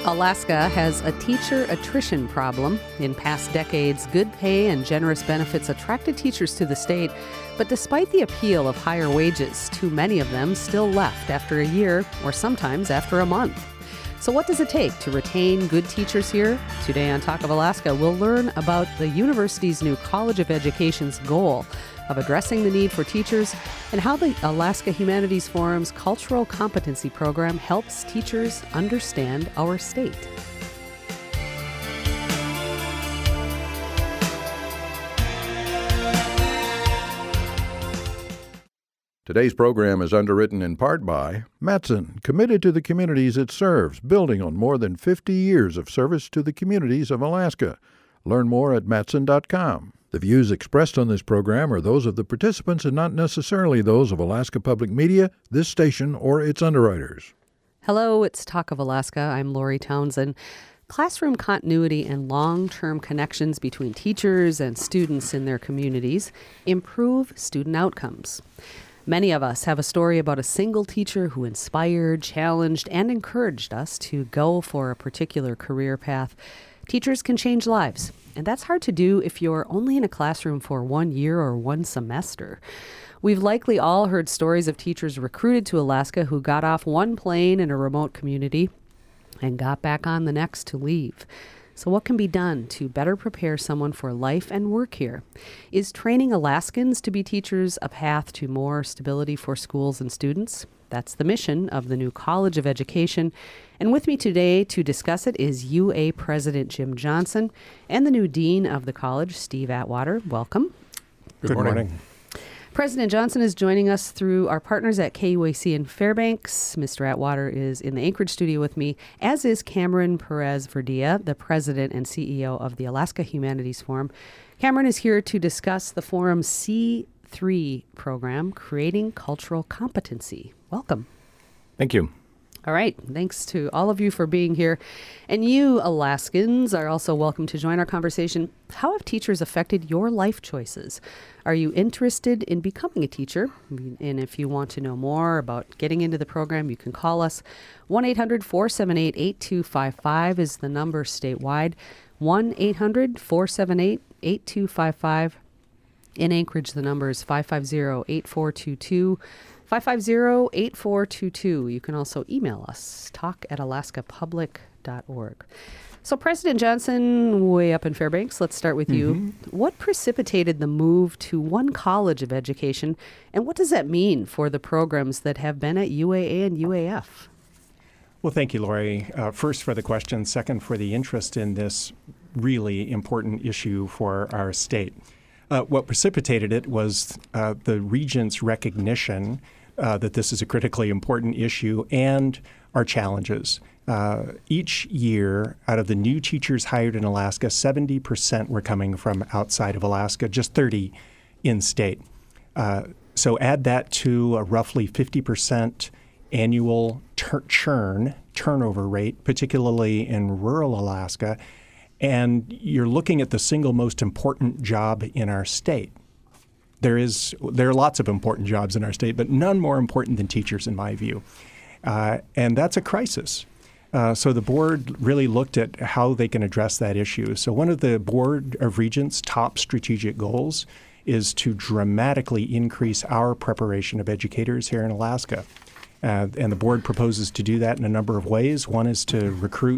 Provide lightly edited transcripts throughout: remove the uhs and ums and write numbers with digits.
Alaska has a teacher attrition problem. In past decades, good pay and generous benefits attracted teachers to the state, but despite the appeal of higher wages, too many of them still left after a year or sometimes after a month. So what does it take to retain good teachers here? Today on Talk of Alaska, we'll learn about the university's new College of Education's goal of addressing the need for teachers and how the Alaska Humanities Forum's Cultural Competency Program helps teachers understand our state. Today's program is underwritten in part by Matson, committed to the communities it serves, building on more than 50 years of service to the communities of Alaska. Learn more at Matson.com. The views expressed on this program are those of the participants and not necessarily those of Alaska Public Media, this station, or its underwriters. Hello, it's Talk of Alaska. I'm Lori Townsend. Classroom continuity and long-term connections between teachers and students in their communities improve student outcomes. Many of us have a story about a single teacher who inspired, challenged, and encouraged us to go for a particular career path. Teachers can change lives, and that's hard to do if you're only in a classroom for 1 year or one semester. We've likely all heard stories of teachers recruited to Alaska who got off one plane in a remote community and got back on the next to leave. So what can be done to better prepare someone for life and work here? Is training Alaskans to be teachers a path to more stability for schools and students? That's the mission of the new College of Education. And with me today to discuss it is UA President Jim Johnson and the new Dean of the college, Steve Atwater. Welcome. Good morning. President Johnson is joining us through our partners at KUAC in Fairbanks. Mr. Atwater is in the Anchorage studio with me, as is Cameron Perez-Verdia, the president and CEO of the Alaska Humanities Forum. Cameron is here to discuss the forum's C3 program, Creating Cultural Competency. Welcome. Thank you. All right. Thanks to all of you for being here. And you, Alaskans, are also welcome to join our conversation. How have teachers affected your life choices? Are you interested in becoming a teacher? And if you want to know more about getting into the program, you can call us. 1-800-478-8255 is the number statewide. 1-800-478-8255. In Anchorage, the number is 550-8422. 550-8422. You can also email us, talk@alaskapublic.org. So President Johnson, way up in Fairbanks, let's start with you. What precipitated the move to one College of Education, and what does that mean for the programs that have been at UAA and UAF? Well, thank you, Lori. First for the question, second for the interest in this really important issue for our state. What precipitated it was the Regent's recognition that this is a critically important issue and our challenges. Each year, out of the new teachers hired in Alaska, 70% were coming from outside of Alaska, just 30 in-state. So add that to a roughly 50% annual turnover rate, particularly in rural Alaska, and you're looking at the single most important job in our state. There are lots of important jobs in our state, but none more important than teachers, in my view. And that's a crisis. So the board really looked at how they can address that issue. So one of the Board of Regents' top strategic goals is to dramatically increase our preparation of educators here in Alaska. And the board proposes to do that in a number of ways. One is to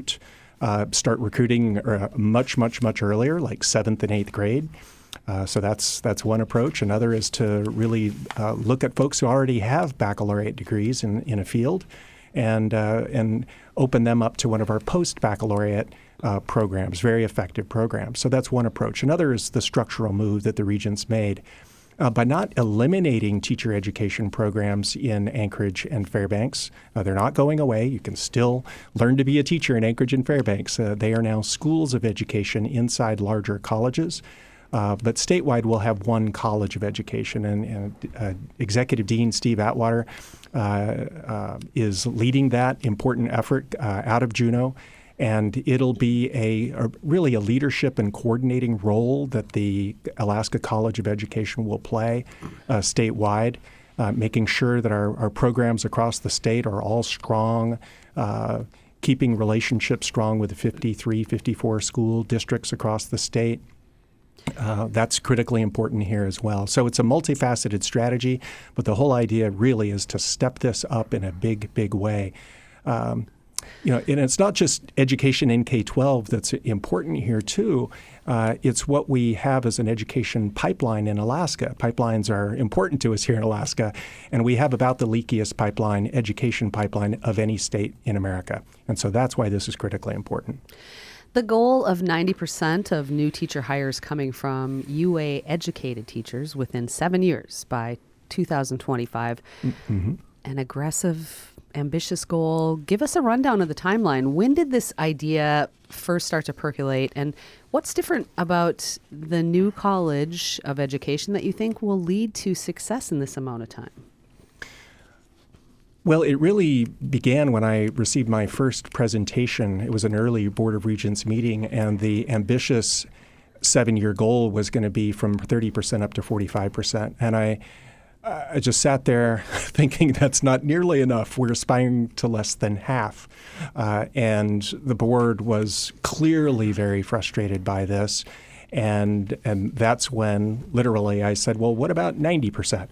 start recruiting much earlier, like 7th and 8th grade. So that's one approach. Another is to really look at folks who already have baccalaureate degrees in a field and open them up to one of our post-baccalaureate programs, very effective programs. So that's one approach. Another is the structural move that the Regents made. By not eliminating teacher education programs in Anchorage and Fairbanks, they're not going away. You can still learn to be a teacher in Anchorage and Fairbanks. They are now schools of education inside larger colleges. But statewide, we'll have one College of Education, and Executive Dean Steve Atwater is leading that important effort out of Juneau. And it'll be really a leadership and coordinating role that the Alaska College of Education will play statewide, making sure that our programs across the state are all strong, keeping relationships strong with the 53, 54 school districts across the state. That's critically important here as well. So it's a multifaceted strategy, but the whole idea really is to step this up in a big, big way. And it's not just education in K-12 that's important here, too. It's what we have as an education pipeline in Alaska. Pipelines are important to us here in Alaska, and we have about the leakiest education pipeline of any state in America. And so that's why this is critically important. The goal of 90% of new teacher hires coming from UA-educated teachers within 7 years by 2025. Mm-hmm. An aggressive, ambitious goal. Give us a rundown of the timeline. When did this idea first start to percolate, and what's different about the new College of Education that you think will lead to success in this amount of time? Well, it really began when I received my first presentation. It was an early Board of Regents meeting, and the ambitious 7-year goal was going to be from 30% up to 45%. And I just sat there thinking that's not nearly enough. We're aspiring to less than half. And the board was clearly very frustrated by this. And that's when literally I said, well, what about 90%?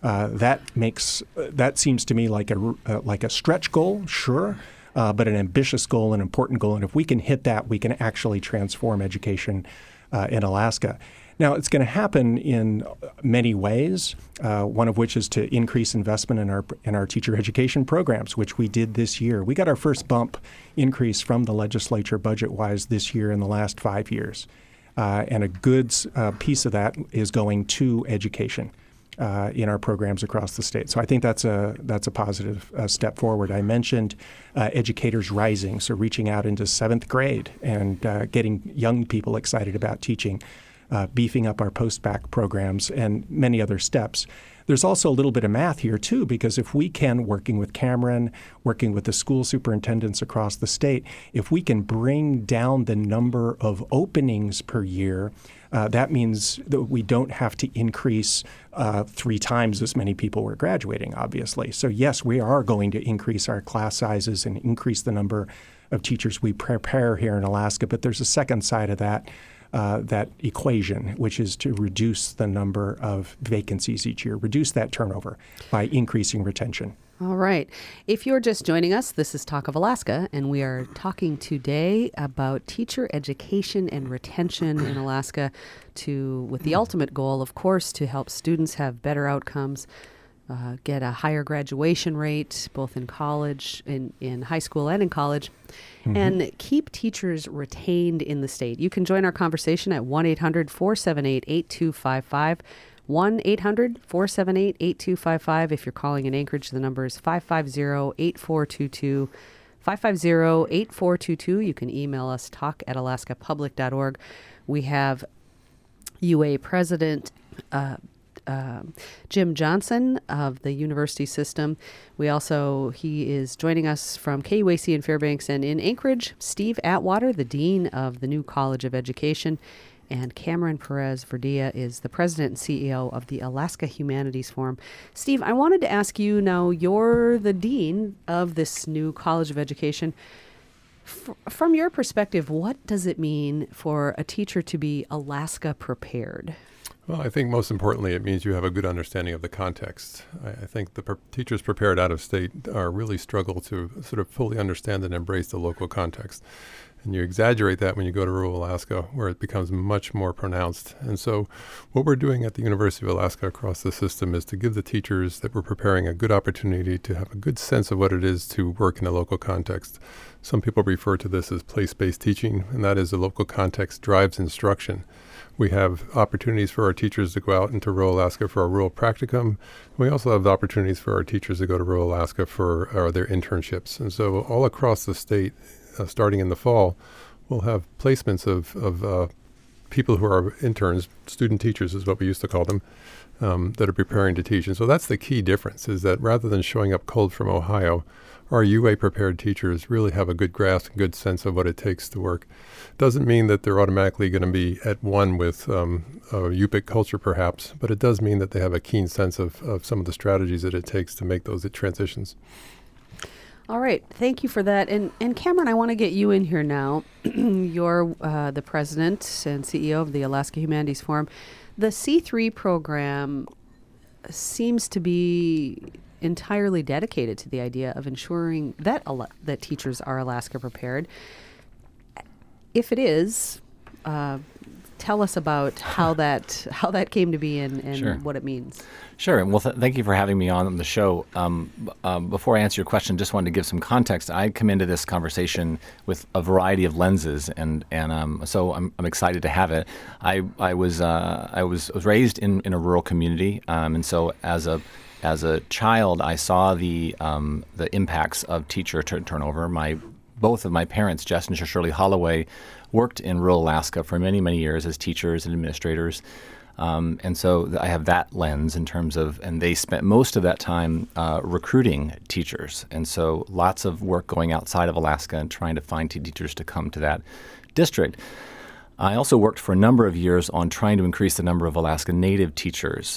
That seems to me like a stretch goal, sure, but an ambitious goal, an important goal. And if we can hit that, we can actually transform education in Alaska. Now, it's going to happen in many ways, one of which is to increase investment in our teacher education programs, which we did this year. We got our first bump increase from the legislature budget-wise this year in the last 5 years. And a good piece of that is going to education in our programs across the state. So I think that's a positive step forward. I mentioned Educators Rising, so reaching out into 7th grade and getting young people excited about teaching, beefing up our post-bac programs, and many other steps. There's also a little bit of math here, too, because if we can, working with Cameron, working with the school superintendents across the state, if we can bring down the number of openings per year, that means that we don't have to increase 3 times as many people we're graduating, obviously. So, yes, we are going to increase our class sizes and increase the number of teachers we prepare here in Alaska. But there's a second side of that equation, which is to reduce the number of vacancies each year, reduce that turnover by increasing retention. All right. If you're just joining us, this is Talk of Alaska, and we are talking today about teacher education and retention in Alaska with the ultimate goal, of course, to help students have better outcomes, get a higher graduation rate, both in college, in high school and in college, and keep teachers retained in the state. You can join our conversation at 1-800-478-8255. 1-800-478-8255. If you're calling in Anchorage, the number is 550-8422. 550-8422. You can email us, talk@alaskapublic.org. We have UA President Jim Johnson of the university system. He is joining us from KUAC in Fairbanks, and in Anchorage, Steve Atwater, the Dean of the new College of Education. And Cameron Perez Verdia is the president and CEO of the Alaska Humanities Forum. Steve, I wanted to ask you, now you're the dean of this new College of Education. From your perspective, what does it mean for a teacher to be Alaska prepared? Well, I think most importantly, it means you have a good understanding of the context. I think the teachers prepared out of state really struggle to sort of fully understand and embrace the local context. And you exaggerate that when you go to rural Alaska, where it becomes much more pronounced. And so what we're doing at the University of Alaska across the system is to give the teachers that we're preparing a good opportunity to have a good sense of what it is to work in a local context. Some people refer to this as place-based teaching, and that is the local context drives instruction. We have opportunities for our teachers to go out into rural Alaska for a rural practicum. We also have opportunities for our teachers to go to rural Alaska for their internships. And so all across the state, starting in the fall, we'll have placements of people who are interns, student teachers is what we used to call them, that are preparing to teach. And so that's the key difference, is that rather than showing up cold from Ohio, our UA-prepared teachers really have a good grasp and good sense of what it takes to work. Doesn't mean that they're automatically going to be at one with UPIC culture, perhaps, but it does mean that they have a keen sense of some of the strategies that it takes to make those transitions. All right. Thank you for that. And Cameron, I want to get you in here now. You're the president and CEO of the Alaska Humanities Forum. The C3 program seems to be entirely dedicated to the idea of ensuring that that teachers are Alaska prepared. If it is, tell us about how that came to be and Sure. what it means. Sure. Well, thank you for having me on the show. Before I answer your question, just wanted to give some context. I come into this conversation with a variety of lenses, and so I'm excited to have it. I was raised in a rural community, and so as a child, I saw the impacts of teacher turnover. Both of my parents, Jess and Shirley Holloway, worked in rural Alaska for many, many years as teachers and administrators. And so I have that lens in terms of, and they spent most of that time recruiting teachers. And so lots of work going outside of Alaska and trying to find teachers to come to that district. I also worked for a number of years on trying to increase the number of Alaska Native teachers.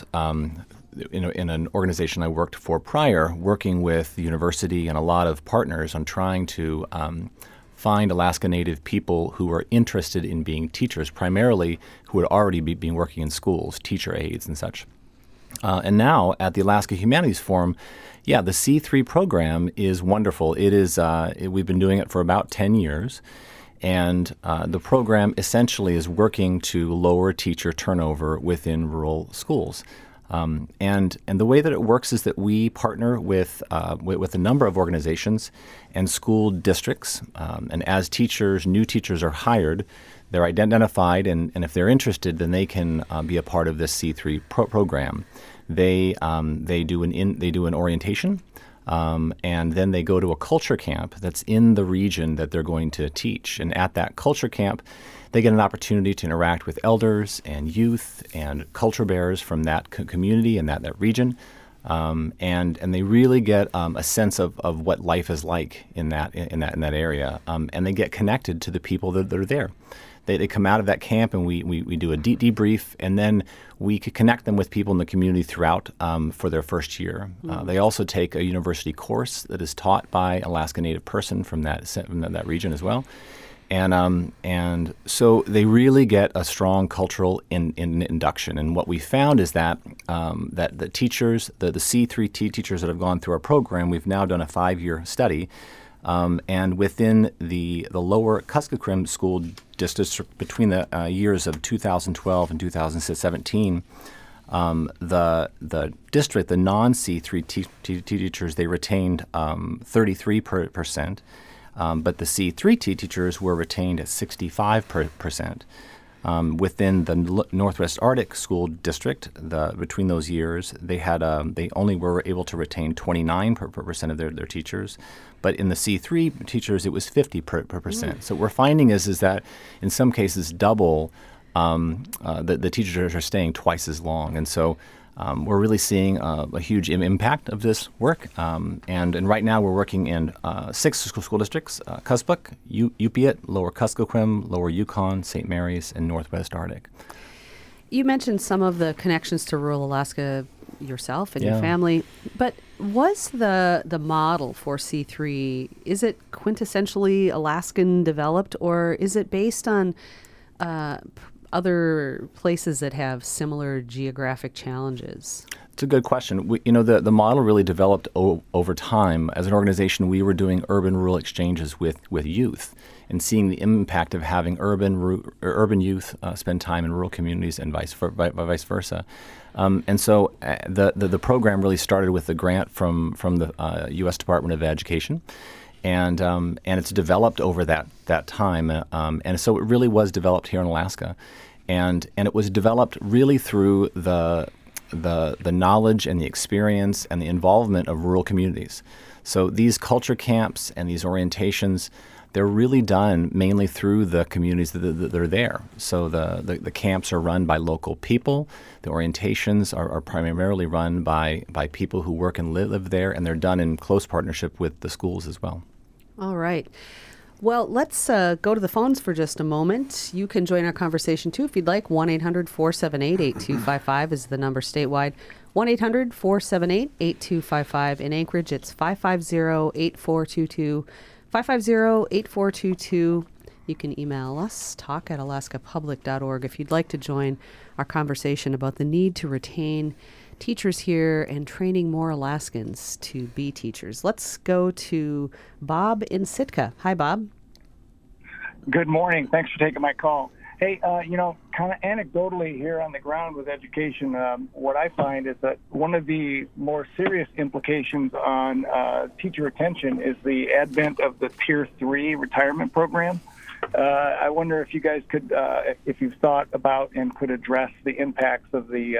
In an organization I worked for prior, working with the university and a lot of partners on trying to find Alaska Native people who are interested in being teachers, primarily who had already been working in schools, teacher aides and such. And now at the Alaska Humanities Forum, the C3 program is wonderful. It is we've been doing it for about 10 years. And the program essentially is working to lower teacher turnover within rural schools. And the way that it works is that we partner with a number of organizations and school districts. And as new teachers are hired, they're identified, and if they're interested, then they can be a part of this C3 program. They do an orientation. And then they go to a culture camp that's in the region that they're going to teach. And at that culture camp, they get an opportunity to interact with elders and youth and culture bearers from that community and that region. And they really get a sense of what life is like in that area. And they get connected to the people that are there. They come out of that camp, and we do a debrief, and then we could connect them with people in the community throughout for their first year. They also take a university course that is taught by an Alaska Native person from that region as well. And so they really get a strong cultural induction. And what we found is that that the teachers, the C3 teachers that have gone through our program, we've now done a 5-year study. And within the lower Kuskokwim school districts between the years of 2012 and 2017, the district, the non-C3 teachers, they retained 33%, but the C3 teachers were retained at 65%. Within the Northwest Arctic School District, between those years, they only were able to retain 29% of their teachers, but in the C3 teachers, it was 50%. So what we're finding is that in some cases, double the teachers are staying twice as long, and so we're really seeing a huge impact of this work. And right now, we're working in 6 school districts: Kuspuk, Upiat, Lower Kuskokwim, Lower Yukon, St. Mary's, and Northwest Arctic. You mentioned some of the connections to rural Alaska yourself and your family, but was the model for C3, is it quintessentially Alaskan developed, or is it based on other places that have similar geographic challenges? It's a good question. The model really developed over time. As an organization, we were doing urban-rural exchanges with youth and seeing the impact of having urban youth spend time in rural communities and vice versa. And so the program really started with a grant from the U.S. Department of Education. And it's developed over that time, and so it really was developed here in Alaska, and it was developed really through the knowledge and the experience and the involvement of rural communities. So these culture camps and these orientations, they're really done mainly through the communities that are there. So the camps are run by local people. The orientations are primarily run by people who work and live there, and they're done in close partnership with the schools as well. All right. Well, let's go to the phones for just a moment. You can join our conversation too if you'd like. 1-800-478-8255 is the number statewide. 1-800-478-8255. In Anchorage, it's 550-8422. 550-8422. You can email us, talk@alaskapublic.org, if you'd like to join our conversation about the need to retain teachers here and training more Alaskans to be teachers. Let's go to Bob in Sitka. Hi, Bob. Good morning. Thanks for taking my call. Hey, kind of anecdotally here on the ground with education, what I find is that one of the more serious implications on teacher retention is the advent of the Tier 3 retirement program. I wonder if you guys could, if you've thought about and could address the impacts of the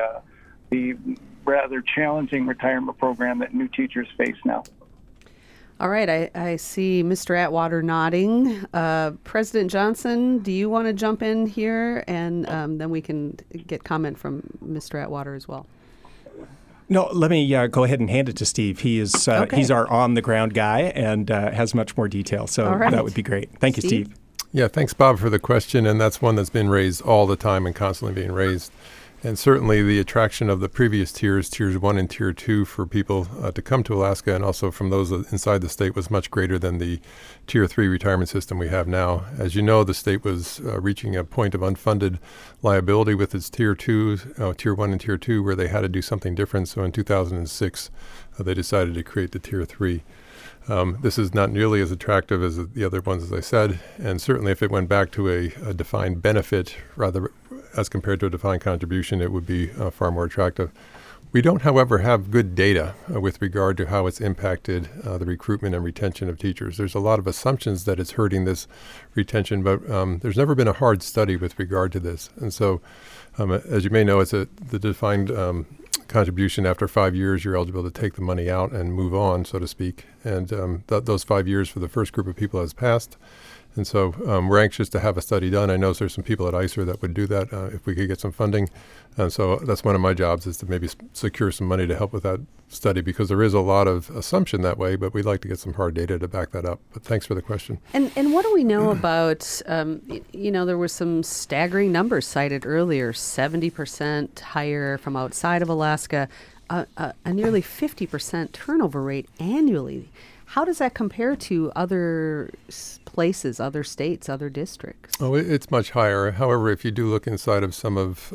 rather challenging retirement program that new teachers face now. All right, I see Mr. Atwater nodding. President Johnson, do you want to jump in here? And then we can get comment from Mr. Atwater as well. No, let me go ahead and hand it to Steve. He's our on-the-ground guy and has much more detail, so that would be great. Thank you, Steve. Yeah, thanks, Bob, for the question, and that's one that's been raised all the time and constantly being raised. And certainly the attraction of the previous tiers 1 and Tier 2 for people to come to Alaska and also from those inside the state was much greater than the Tier 3 retirement system we have now. As you know, the state was reaching a point of unfunded liability with its Tier 1 and Tier 2 where they had to do something different. So in 2006, they decided to create the Tier 3. This is not nearly as attractive as the other ones, as I said, and certainly if it went back to a defined benefit rather as compared to a defined contribution, it would be far more attractive. We don't, however, have good data with regard to how it's impacted the recruitment and retention of teachers. There's a lot of assumptions that it's hurting this retention, but there's never been a hard study with regard to this. And so, as you may know, it's the defined contribution. After 5 years, you're eligible to take the money out and move on, so to speak. And those 5 years for the first group of people has passed. And so we're anxious to have a study done. I know there's some people at ICER that would do that if we could get some funding. And so that's one of my jobs is to maybe secure some money to help with that study because there is a lot of assumption that way, but we'd like to get some hard data to back that up. But thanks for the question. And what do we know about, there were some staggering numbers cited earlier, 70% hire from outside of Alaska, a nearly 50% turnover rate annually. How does that compare to other places, other states, other districts? Oh, it's much higher. However, if you do look inside of some of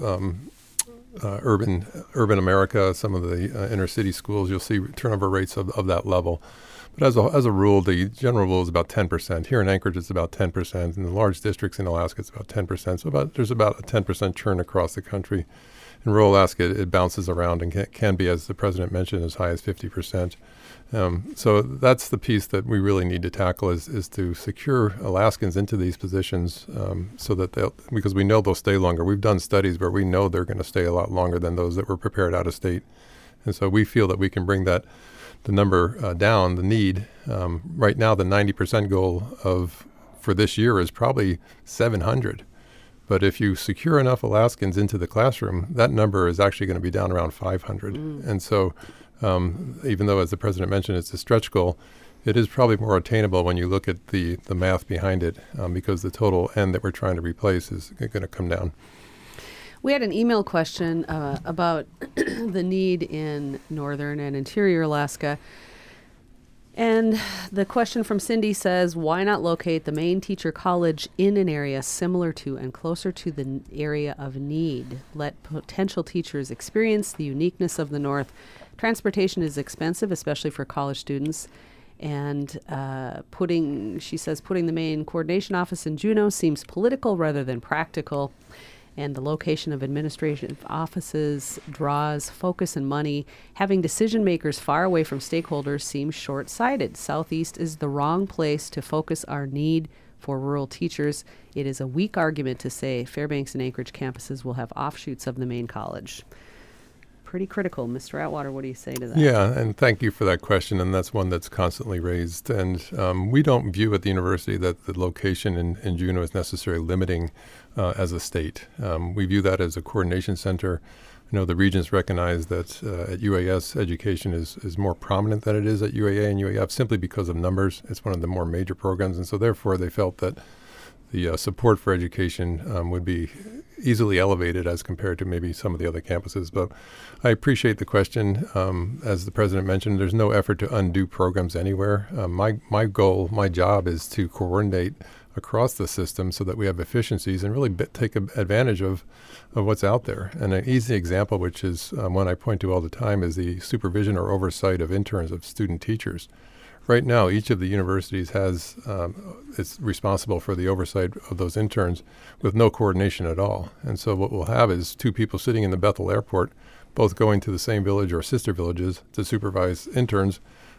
urban America, some of the inner city schools, you'll see turnover rates of that level. But as a rule, the general rule is about 10%. Here in Anchorage, it's about 10%. In the large districts in Alaska, it's about 10%. So there's about a 10% churn across the country. In rural Alaska, it bounces around and can be, as the president mentioned, as high as 50%. So that's the piece that we really need to tackle is to secure Alaskans into these positions so that because we know they'll stay longer. We've done studies where we know they're going to stay a lot longer than those that were prepared out of state. And so we feel that we can bring the number down, the need. Right now, the 90% goal for this year is probably 700. But if you secure enough Alaskans into the classroom, that number is actually going to be down around 500. And so even though, as the president mentioned, it's a stretch goal, it is probably more attainable when you look at the math behind it because the total end that we're trying to replace is going to come down. We had an email question about the need in northern and interior Alaska. And the question from Cindy says, why not locate the main teacher college in an area similar to and closer to the area of need? Let potential teachers experience the uniqueness of the North. Transportation is expensive, especially for college students. And putting the main coordination office in Juneau seems political rather than practical. And the location of administrative offices draws focus and money. Having decision makers far away from stakeholders seems short-sighted. Southeast is the wrong place to focus our need for rural teachers. It is a weak argument to say Fairbanks and Anchorage campuses will have offshoots of the main college. Pretty critical. Mr. Atwater, what do you say to that? Yeah, and thank you for that question, and that's one that's constantly raised. And we don't view at the university that the location in Juneau is necessarily limiting as a state. We view that as a coordination center. I know the regents recognize that at UAS, education is more prominent than it is at UAA and UAF simply because of numbers. It's one of the more major programs, and so therefore they felt that the support for education would be easily elevated as compared to maybe some of the other campuses. But I appreciate the question. As the president mentioned, there's no effort to undo programs anywhere. My goal, my job is to coordinate across the system so that we have efficiencies and really take advantage of what's out there. And an easy example, which is one I point to all the time, is the supervision or oversight of interns, of student teachers. Right now, each of the universities is responsible for the oversight of those interns with no coordination at all. And so what we'll have is two people sitting in the Bethel airport, both going to the same village or sister villages to supervise interns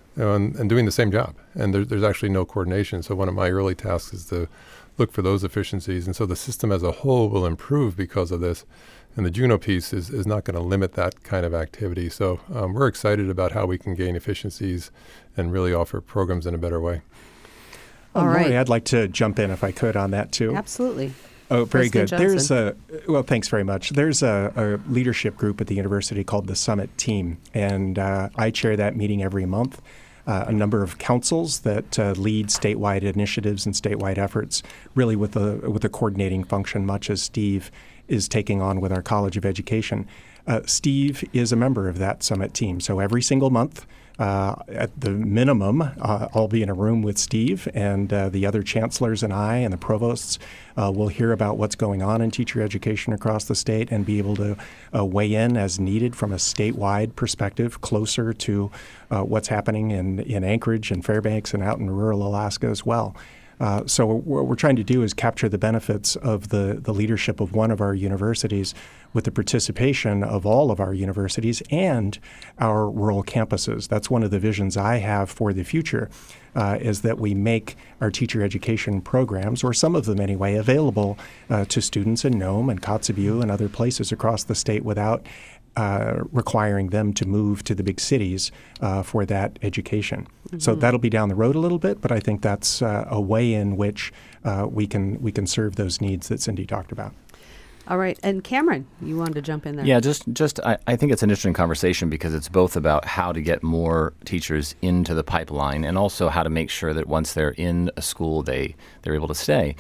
and doing the same job. And there's actually no coordination. So one of my early tasks is to look for those efficiencies. And so the system as a whole will improve because of this. And the Juneau piece is not going to limit that kind of activity. So we're excited about how we can gain efficiencies and really offer programs in a better way. All right. Lori, I'd like to jump in if I could on that too. Absolutely. Oh, very President good. Johnson. Thanks very much. There's a leadership group at the university called the Summit Team, and I chair that meeting every month. A number of councils that lead statewide initiatives and statewide efforts, really with a coordinating function, much as Steve is taking on with our College of Education. Steve is a member of that Summit Team, so every single month, at the minimum, I'll be in a room with Steve and the other chancellors and I and the provosts will hear about what's going on in teacher education across the state and be able to weigh in as needed from a statewide perspective, closer to what's happening in Anchorage and Fairbanks and out in rural Alaska as well. So what we're trying to do is capture the benefits of the leadership of one of our universities with the participation of all of our universities and our rural campuses. That's one of the visions I have for the future, is that we make our teacher education programs, or some of them anyway, available to students in Nome and Kotzebue and other places across the state without requiring them to move to the big cities for that education. Mm-hmm. So that'll be down the road a little bit, but I think that's a way in which we can serve those needs that Cindy talked about. All right. And Cameron, you wanted to jump in there. Yeah, I think it's an interesting conversation because it's both about how to get more teachers into the pipeline and also how to make sure that once they're in a school, they're able to stay.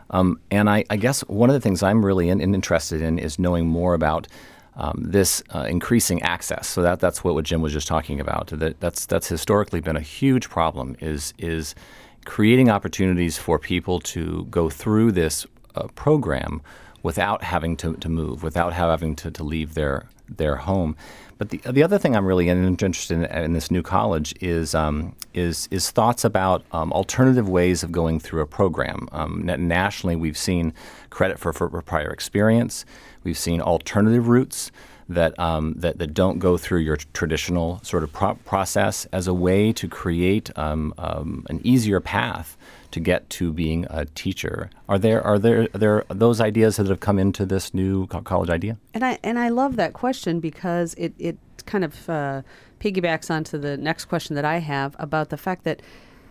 And I guess one of the things I'm really interested in is knowing more about this increasing access. So that's what Jim was just talking about. That's historically been a huge problem, is creating opportunities for people to go through this program without having to move, without having to leave their home. But the other thing I'm really interested in this new college is thoughts about alternative ways of going through a program. Nationally, we've seen credit for prior experience. We've seen alternative routes that don't go through your traditional sort of process as a way to create an easier path to get to being a teacher. Are there those ideas that have come into this new college idea? And I love that question because it kind of piggybacks onto the next question that I have about the fact that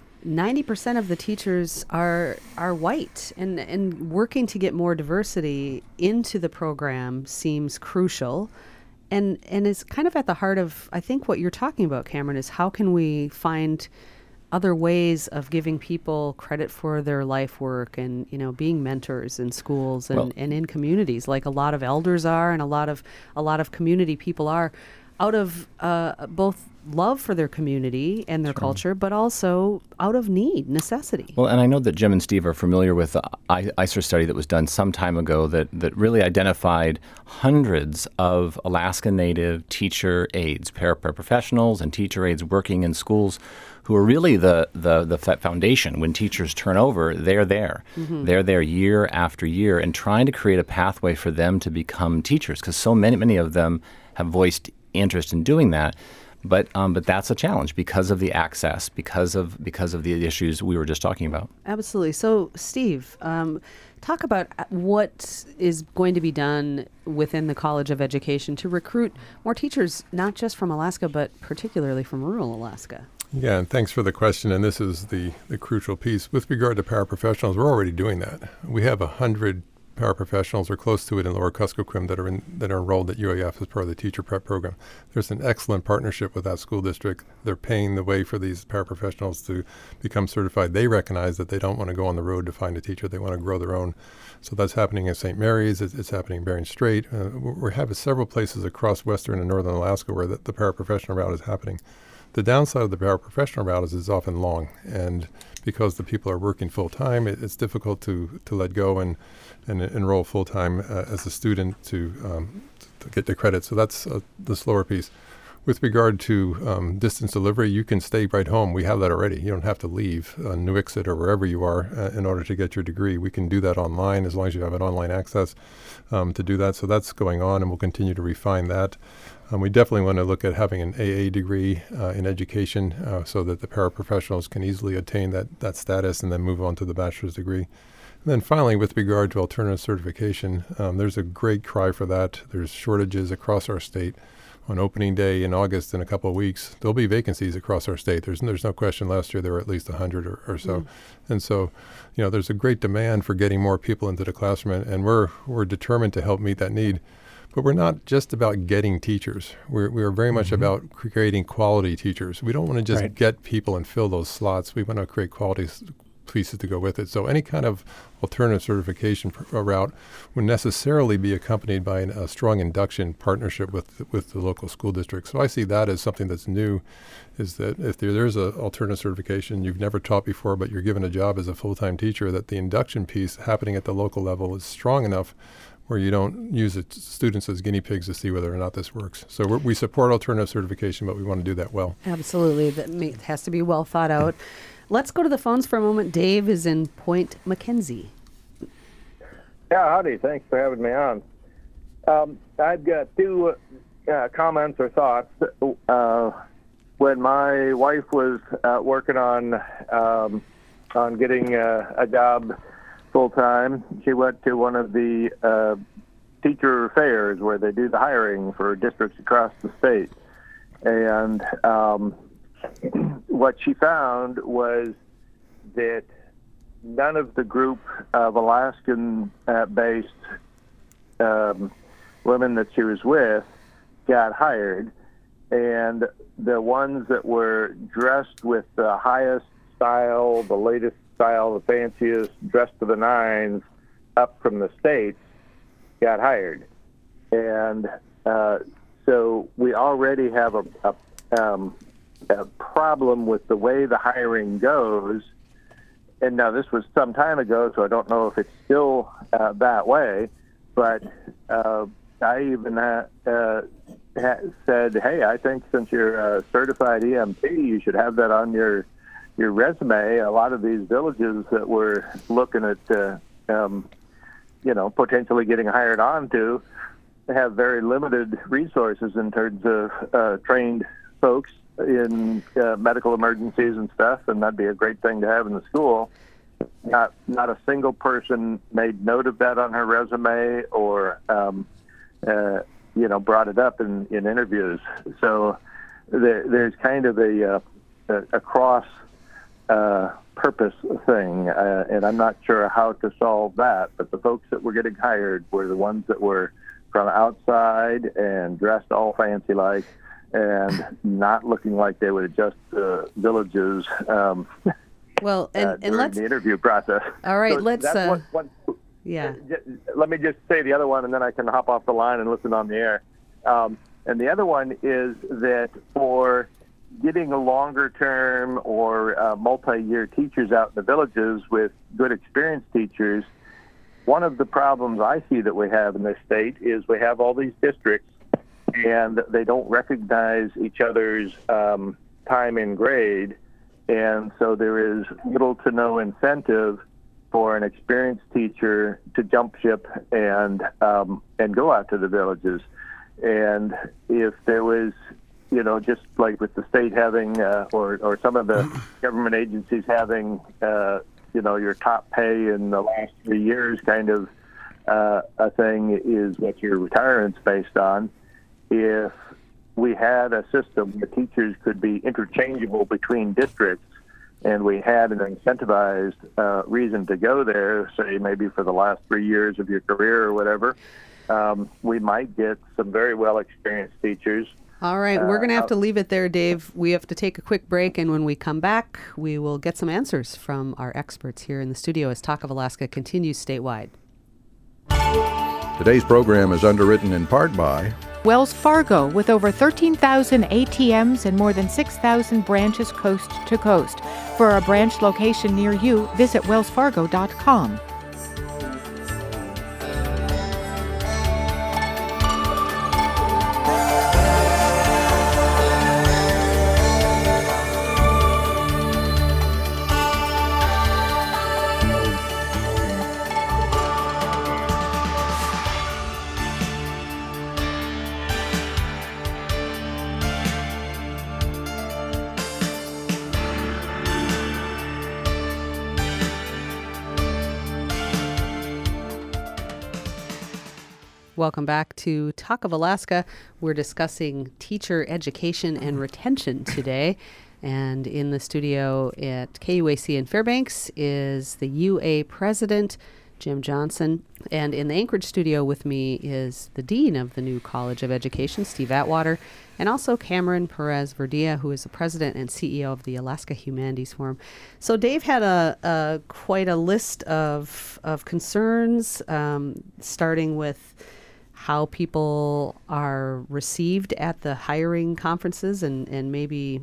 90% of the teachers are white, and working to get more diversity into the program seems crucial, and is kind of at the heart of, I think, what you're talking about, Cameron, is how can we find other ways of giving people credit for their life work and, being mentors in schools and in communities, like a lot of elders are and a lot of community people are, out of both love for their community and their culture, but also out of necessity. Well, and I know that Jim and Steve are familiar with the ISER study that was done some time ago that really identified hundreds of Alaska Native teacher aides, paraprofessionals and teacher aides working in schools who are really the foundation. When teachers turn over, they're there. Mm-hmm. They're there year after year and trying to create a pathway for them to become teachers, because so many of them have voiced interest in doing that. But that's a challenge because of the access, because of the issues we were just talking about. Absolutely. So, Steve, talk about what is going to be done within the College of Education to recruit more teachers, not just from Alaska, but particularly from rural Alaska. Yeah, and thanks for the question. And this is the crucial piece. With regard to paraprofessionals, we're already doing that. We have 100 paraprofessionals or close to it in Lower Kuskokwim that are enrolled at UAF as part of the teacher prep program. There's an excellent partnership with that school district. They're paying the way for these paraprofessionals to become certified. They recognize that they don't want to go on the road to find a teacher. They want to grow their own. So that's happening in St. Mary's. It's happening in Bering Strait. We have several places across western and northern Alaska where the paraprofessional route is happening. The downside of the paraprofessional route is it's often long, and because the people are working full time, it's difficult to let go and enroll full time as a student to get the credit. So that's the slower piece. With regard to distance delivery, you can stay right home. We have that already. You don't have to leave Nuiqsut or wherever you are in order to get your degree. We can do that online as long as you have an online access to do that. So that's going on, and we'll continue to refine that. We definitely want to look at having an AA degree in education so that the paraprofessionals can easily attain that status and then move on to the bachelor's degree. And then finally, with regard to alternative certification, there's a great cry for that. There's shortages across our state. On opening day in August in a couple of weeks, there'll be vacancies across our state. There's no question. Last year there were at least 100 or so. And so, there's a great demand for getting more people into the classroom, and we're determined to help meet that need. But we're not just about getting teachers. We are very much about creating quality teachers. We don't want to just get people and fill those slots. We want to create quality pieces to go with it. So any kind of alternative certification route would necessarily be accompanied by a strong induction partnership with the local school district. So I see that as something that's new, is that if there's an alternative certification you've never taught before, but you're given a job as a full-time teacher, that the induction piece happening at the local level is strong enough where you don't use students as guinea pigs to see whether or not this works. So we support alternative certification, but we want to do that well. Absolutely. That has to be well thought out. Let's go to the phones for a moment. Dave is in Point McKenzie. Yeah, howdy. Thanks for having me on. I've got two comments or thoughts. When my wife was working on getting a job full-time, she went to one of the teacher fairs where they do the hiring for districts across the state. And what she found was that none of the group of Alaskan-based women that she was with got hired, and the ones that were dressed with the highest style, the latest style, the fanciest, dressed to the nines, up from the States, got hired. And so we already have a problem with the way the hiring goes. And now this was some time ago, so I don't know if it's still that way. But I even said, hey, I think since you're a certified EMT, you should have that on your resume. A lot of these villages that we're looking at, potentially getting hired on to have very limited resources in terms of trained folks in medical emergencies and stuff, and that'd be a great thing to have in the school. Not a single person made note of that on her resume or brought it up in interviews. So there's kind of a cross purpose thing, and I'm not sure how to solve that. But the folks that were getting hired were the ones that were from outside and dressed all fancy like, and not looking like they would adjust the villages. Well, and during let's the interview process. All right, So let's. that's one, Yeah. Let me just say the other one, and then I can hop off the line and listen on the air. And the other one is that for getting a longer-term or multi-year teachers out in the villages with good experienced teachers, one of the problems I see that we have in this state is we have all these districts, and they don't recognize each other's time in grade, and so there is little to no incentive for an experienced teacher to jump ship and go out to the villages. And if there was, just like with the state having, or some of the government agencies having, your top pay in the last 3 years kind of a thing is what your retirement's based on. If we had a system where teachers could be interchangeable between districts, and we had an incentivized reason to go there, say maybe for the last 3 years of your career or whatever, we might get some very well-experienced teachers. All right, we're going to have to leave it there, Dave. We have to take a quick break, and when we come back, we will get some answers from our experts here in the studio as Talk of Alaska continues statewide. Today's program is underwritten in part by Wells Fargo, with over 13,000 ATMs and more than 6,000 branches coast to coast. For a branch location near you, visit wellsfargo.com. Welcome back to Talk of Alaska. We're discussing teacher education and retention today. And in the studio at KUAC in Fairbanks is the UA president, Jim Johnson. And in the Anchorage studio with me is the dean of the new College of Education, Steve Atwater, and also Cameron Perez-Verdia, who is the president and CEO of the Alaska Humanities Forum. So Dave had a quite a list of concerns, starting with how people are received at the hiring conferences and maybe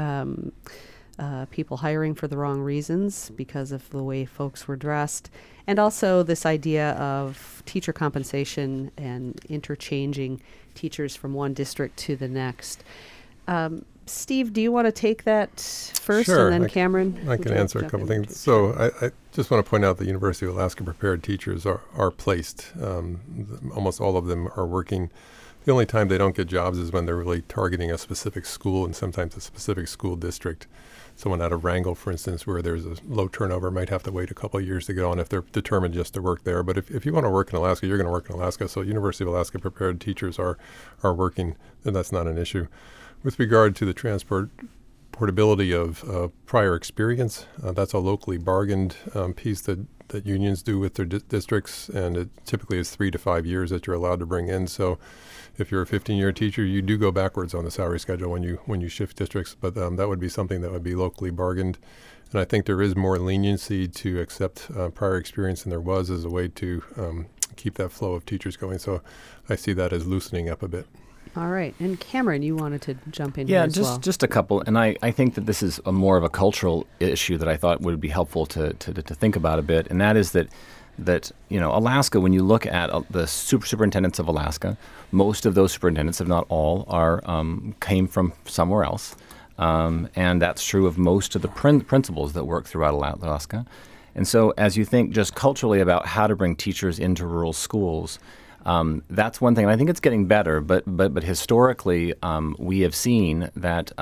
people hiring for the wrong reasons because of the way folks were dressed. And also this idea of teacher compensation and interchanging teachers from one district to the next. Steve, do you want to take that first? Sure, And then Cameron? I can answer a couple things. So I just want to point out the University of Alaska prepared teachers are placed. Almost all of them are working. The only time they don't get jobs is when they're really targeting a specific school and sometimes a specific school district. Someone out of Wrangell, for instance, where there's a low turnover, might have to wait a couple of years to get on if they're determined just to work there. But if you want to work in Alaska, you're going to work in Alaska. So University of Alaska prepared teachers are working, and that's not an issue. With regard to the transportability of prior experience, that's a locally bargained piece that unions do with their districts, and it typically is 3 to 5 years that you're allowed to bring in. So if you're a 15-year teacher, you do go backwards on the salary schedule when you shift districts, but that would be something that would be locally bargained. And I think there is more leniency to accept prior experience than there was as a way to keep that flow of teachers going. So I see that as loosening up a bit. All right. And Cameron, you wanted to jump in here as well. Yeah, just a couple. And I think that this is more of a cultural issue that I thought would be helpful to think about a bit. And that is that Alaska, when you look at the superintendents of Alaska, most of those superintendents, if not all, came from somewhere else. And that's true of most of the principals that work throughout Alaska. And so as you think just culturally about how to bring teachers into rural schools, that's one thing. And I think it's getting better, but historically, we have seen that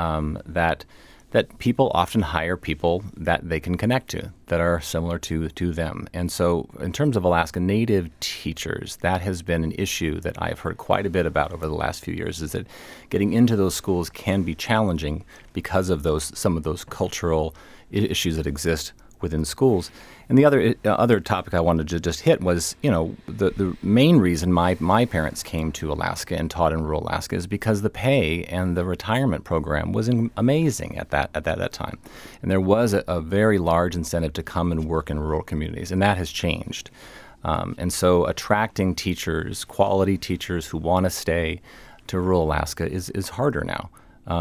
people often hire people that they can connect to, that are similar to them. And so in terms of Alaska Native teachers, that has been an issue that I've heard quite a bit about over the last few years, is that getting into those schools can be challenging because of some of those cultural issues that exist within schools. And the other topic I wanted to just hit was, the main reason my parents came to Alaska and taught in rural Alaska is because the pay and the retirement program was amazing at that time. And there was a very large incentive to come and work in rural communities, and that has changed. And so attracting teachers, quality teachers who want to stay to rural Alaska is harder now.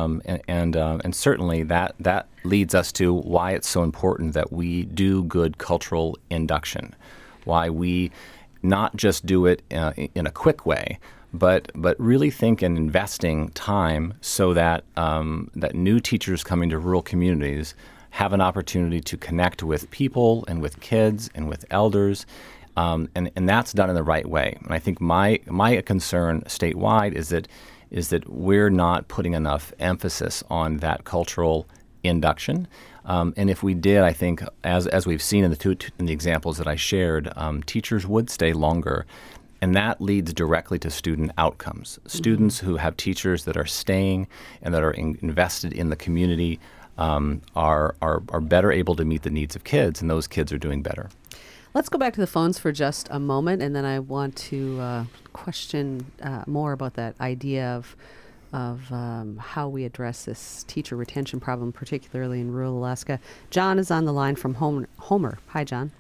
And certainly that leads us to why it's so important that we do good cultural induction, why we not just do it in a quick way, but really think in investing time so that that new teachers coming to rural communities have an opportunity to connect with people and with kids and with elders. And that's done in the right way. And I think my concern statewide is that we're not putting enough emphasis on that cultural induction. And if we did, I think, as we've seen in the examples that I shared, teachers would stay longer. And that leads directly to student outcomes. Mm-hmm. Students who have teachers that are staying and that are invested in the community are better able to meet the needs of kids, and those kids are doing better. Let's go back to the phones for just a moment, and then I want to question more about that idea of how we address this teacher retention problem, particularly in rural Alaska. John is on the line from Homer. Hi, John.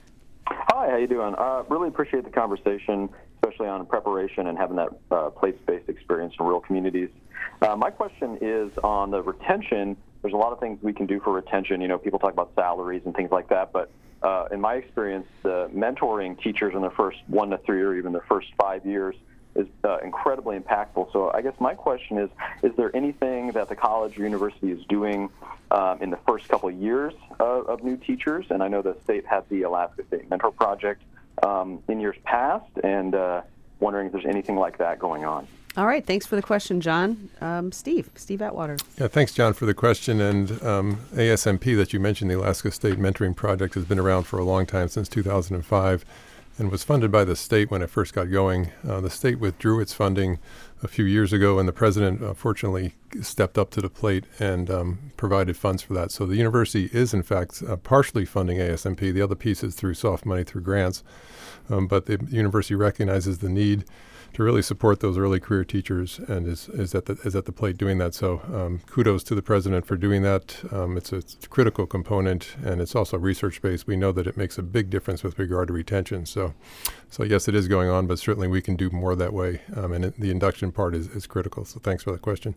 Hi, how you doing? Really appreciate the conversation, especially on preparation and having that place-based experience in rural communities. My question is on the retention. There's a lot of things we can do for retention. You know, people talk about salaries and things like that, but in my experience, mentoring teachers in their first 1 to 3 or even their first 5 years is incredibly impactful. So I guess my question is there anything that the college or university is doing in the first couple of years of new teachers? And I know the state had the Alaska State Mentor Project in years past, and wondering if there's anything like that going on. All right. Thanks for the question, John. Steve Atwater. Yeah, thanks, John, for the question. And ASMP that you mentioned, the Alaska State Mentoring Project, has been around for a long time, since 2005, and was funded by the state when it first got going. The state withdrew its funding a few years ago, and the president fortunately stepped up to the plate and provided funds for that. So the university is, in fact, partially funding ASMP. The other piece is through soft money, through grants. But the university recognizes the need to really support those early career teachers, and is at the plate doing that. So kudos to the president for doing that. It's a critical component, and it's also research based. We know that it makes a big difference with regard to retention. So yes, it is going on, but certainly we can do more that way. And the induction part is critical. So thanks for the question.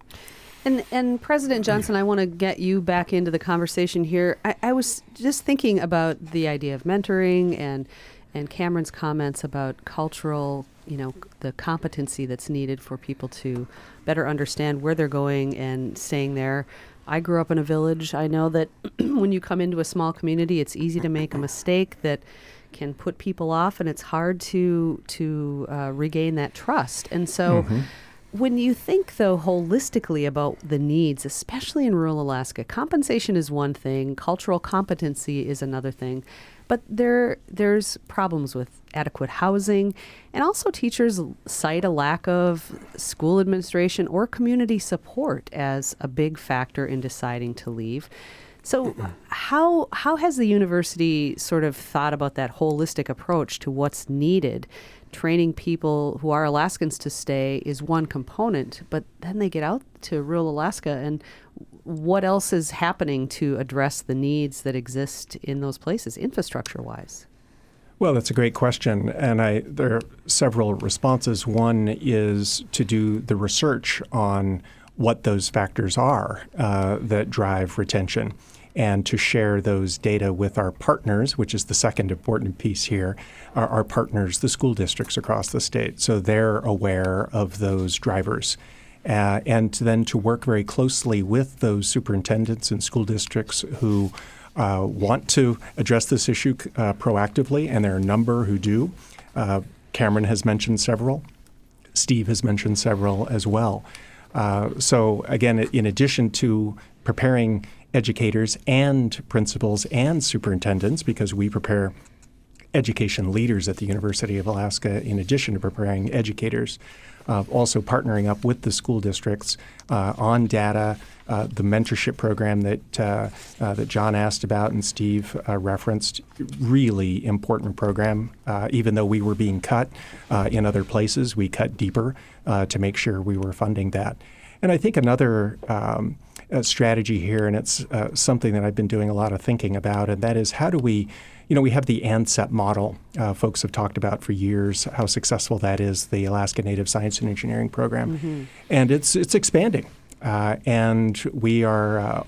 And President Johnson, I want to get you back into the conversation here. I was just thinking about the idea of mentoring and Cameron's comments about cultural, the competency that's needed for people to better understand where they're going and staying there. I grew up in a village. I know that when you come into a small community, it's easy to make a mistake that can put people off, and it's hard to regain that trust. And so when you think, though, holistically about the needs, especially in rural Alaska, compensation is one thing, cultural competency is another thing. But there's problems with adequate housing, and also teachers cite a lack of school administration or community support as a big factor in deciding to leave. So how has the university sort of thought about that holistic approach to what's needed? Training people who are Alaskans to stay is one component, but then they get out to rural Alaska, and what else is happening to address the needs that exist in those places, infrastructure-wise? Well, that's a great question, and there are several responses. One is to do the research on what those factors are that drive retention, and to share those data with our partners, which is the second important piece here, our partners, the school districts across the state, so they're aware of those drivers. And then to work very closely with those superintendents and school districts who want to address this issue proactively, and there are a number who do. Cameron has mentioned several. Steve has mentioned several as well. So again, in addition to preparing educators and principals and superintendents, because we prepare education leaders at the University of Alaska in addition to preparing educators, also partnering up with the school districts on data, the mentorship program that John asked about and Steve referenced, really important program. Even though we were being cut in other places, we cut deeper to make sure we were funding that. And I think another strategy here, and it's something that I've been doing a lot of thinking about, and that is how do we have the ANSEP model. Folks have talked about for years how successful that is, the Alaska Native Science and Engineering Program. And it's expanding. And we are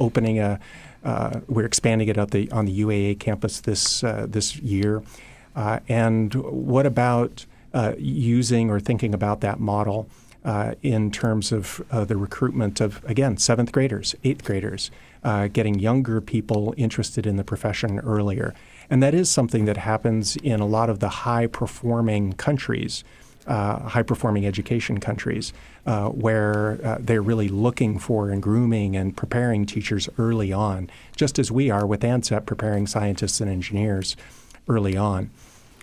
we're expanding it on the UAA campus this year. And what about using or thinking about that model in terms of the recruitment of, again, 7th graders, 8th graders, getting younger people interested in the profession earlier. And that is something that happens in a lot of the high-performing countries, high-performing education countries, where they're really looking for and grooming and preparing teachers early on, just as we are with ANSEP preparing scientists and engineers early on.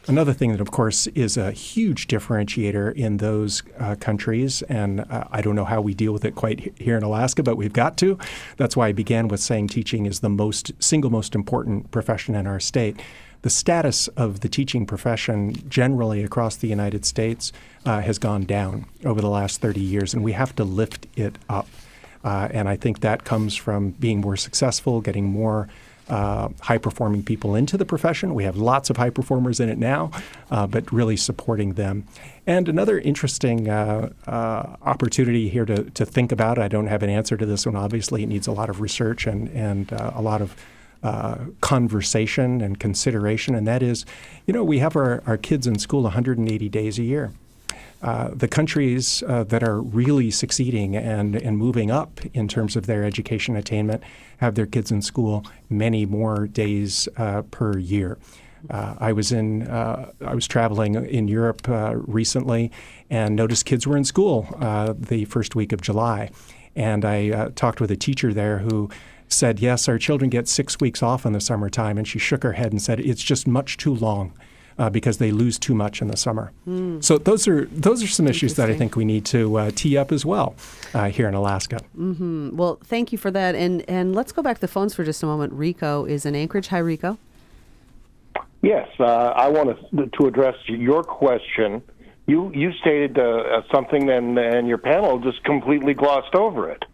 Another thing that, of course, is a huge differentiator in those countries, and I don't know how we deal with it quite here in Alaska, but we've got to. That's why I began with saying teaching is the single most important profession in our state. The status of the teaching profession generally across the United States has gone down over the last 30 years, and we have to lift it up. And I think that comes from being more successful, getting more high-performing people into the profession. We have lots of high performers in it now, but really supporting them. And another interesting opportunity here to think about, I don't have an answer to this one, obviously. It needs a lot of research and a lot of conversation and consideration, and that is, we have our kids in school 180 days a year. The countries that are really succeeding and moving up in terms of their education attainment have their kids in school many more days per year. I was traveling in Europe recently and noticed kids were in school the first week of July. And I talked with a teacher there who said, yes, our children get 6 weeks off in the summertime. And she shook her head and said, it's just much too long because they lose too much in the summer. So those are some issues that I think we need to tee up as well here in Alaska. Mm-hmm. Well, thank you for that. And let's go back to the phones for just a moment. Rico is in Anchorage. Hi, Rico. Yes, I want to address your question. You stated something, and your panel just completely glossed over it.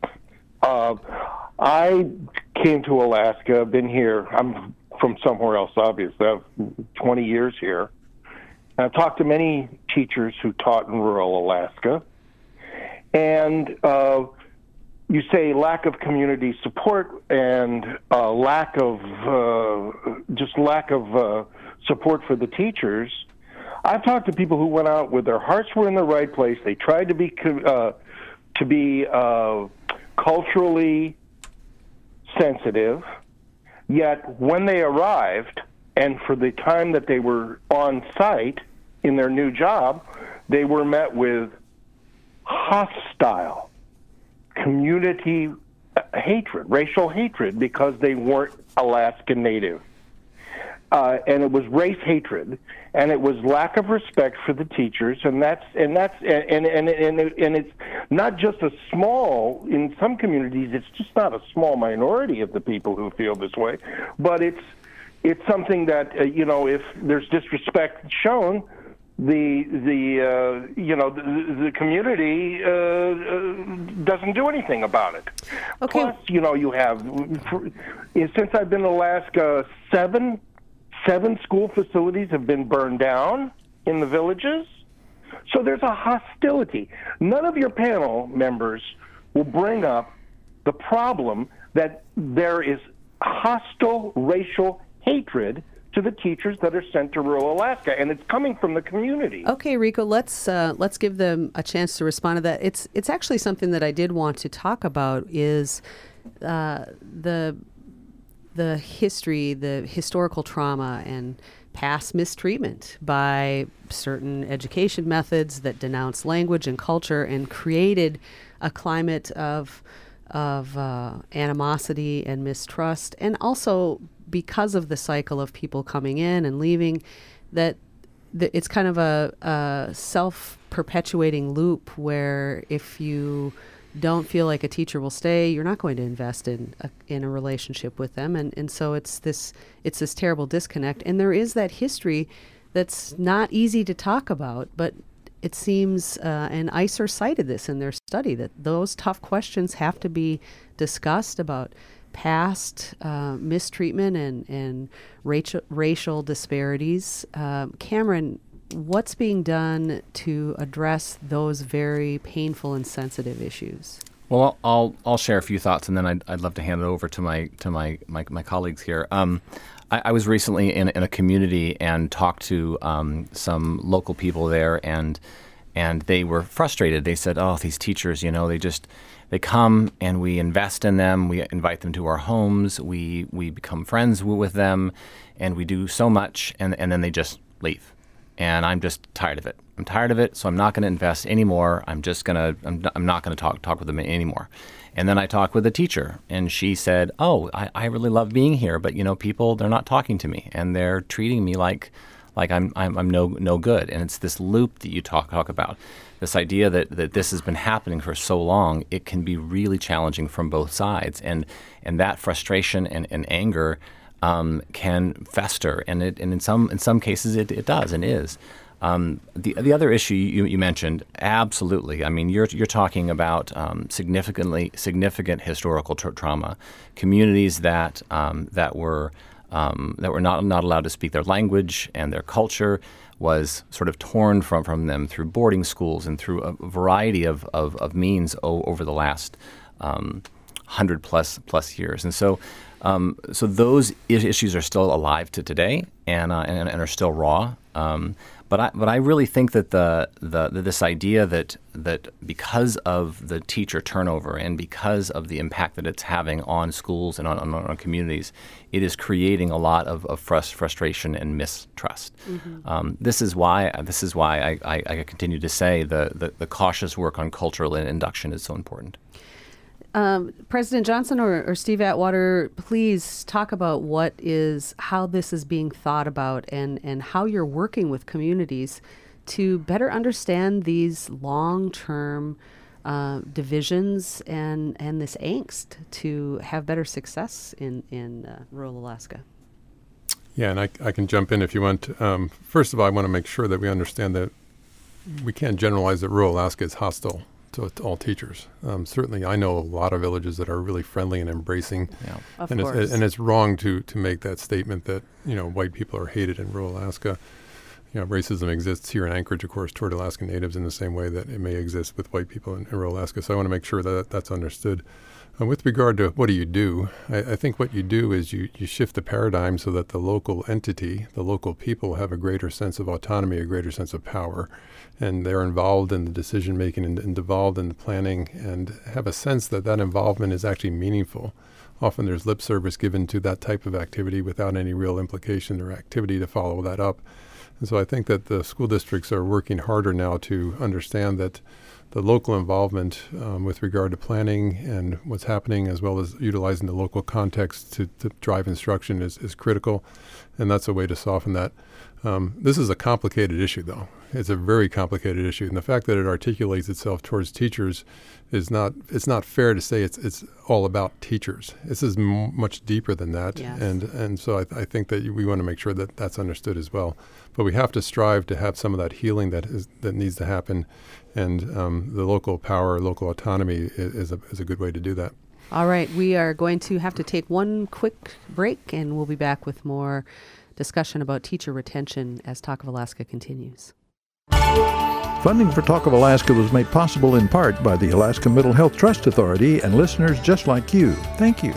I came to Alaska, been here. I'm from somewhere else, obviously. I have 20 years here. And I've talked to many teachers who taught in rural Alaska. And you say lack of community support and lack of support for the teachers. I've talked to people who went out with their hearts were in the right place. They tried to be culturally sensitive, yet when they arrived and for the time that they were on site in their new job, they were met with hostile community hatred, racial hatred, because they weren't Alaskan Native. And it was race hatred, and it was lack of respect for the teachers, and it's not just a small. In some communities, it's just not a small minority of the people who feel this way, but it's something that if there's disrespect shown, the community doesn't do anything about it. Okay. Plus, you have since I've been in Alaska, seven school facilities have been burned down in the villages. So there's a hostility. None of your panel members will bring up the problem that there is hostile racial hatred to the teachers that are sent to rural Alaska, and it's coming from the community. Okay, Rico, let's give them a chance to respond to that. It's actually something that I did want to talk about is the history, the historical trauma and past mistreatment by certain education methods that denounce language and culture and created a climate of animosity and mistrust. And also because of the cycle of people coming in and leaving, that it's kind of a self-perpetuating loop where if you don't feel like a teacher will stay, you're not going to invest in a relationship with them, and so it's this terrible disconnect. And there is that history that's not easy to talk about, but it seems, and ICER cited this in their study, that those tough questions have to be discussed about past mistreatment and racial disparities. Cameron, what's being done to address those very painful and sensitive issues? Well, I'll share a few thoughts, and then I'd love to hand it over to my colleagues here. I was recently in a community and talked to some local people there, and they were frustrated. They said, "Oh, these teachers, they come and we invest in them. We invite them to our homes. We become friends with them, and we do so much, and then they just leave." And I'm just tired of it. I'm tired of it, so I'm not going to invest anymore. I'm not going to talk with them anymore. And then I talked with a teacher, and she said, "Oh, I really love being here, but people, they're not talking to me, and they're treating me like like I'm no good. And it's this loop that you talk about. This idea that this has been happening for so long, it can be really challenging from both sides, and that frustration and anger can fester, and in some cases it does and is. The other issue you mentioned, absolutely. I mean, you're talking about significant historical trauma, communities that were not allowed to speak their language, and their culture was sort of torn from them through boarding schools and through a variety of means over the last 100 plus years. And so those issues are still alive to today and are still raw. But I really think that this idea that because of the teacher turnover and because of the impact that it's having on schools and on communities, it is creating a lot of frustration and mistrust. Mm-hmm. This is why I continue to say the cautious work on cultural induction is so important. President Johnson or Steve Atwater, please talk about how this is being thought about and how you're working with communities to better understand these long-term divisions and this angst to have better success in rural Alaska. Yeah, and I can jump in if you want. First of all, I want to make sure that we understand that we can't generalize that rural Alaska is hostile to all teachers. Certainly, I know a lot of villages that are really friendly and embracing. Yeah. Of course. It's wrong to make that statement that white people are hated in rural Alaska. Racism exists here in Anchorage, of course, toward Alaskan Natives in the same way that it may exist with white people in rural Alaska. So I want to make sure that that's understood. With regard to what do, I think what you do is you shift the paradigm so that the local entity, the local people have a greater sense of autonomy, a greater sense of power, and they're involved in the decision making and involved in the planning and have a sense that involvement is actually meaningful. Often there's lip service given to that type of activity without any real implication or activity to follow that up. And so I think that the school districts are working harder now to understand that the local involvement with regard to planning and what's happening, as well as utilizing the local context to drive instruction is critical, and that's a way to soften that. This is a complicated issue, though. It's a very complicated issue, and the fact that it articulates itself towards teachers it's not fair to say it's all about teachers. This is much deeper than that, yes. and so I think that we want to make sure that that's understood as well. But we have to strive to have some of that healing that needs to happen, and the local power, local autonomy is a good way to do that. All right, we are going to have to take one quick break, and we'll be back with more discussion about teacher retention as Talk of Alaska continues. Funding for Talk of Alaska was made possible in part by the Alaska Mental Health Trust Authority and listeners just like you. Thank you.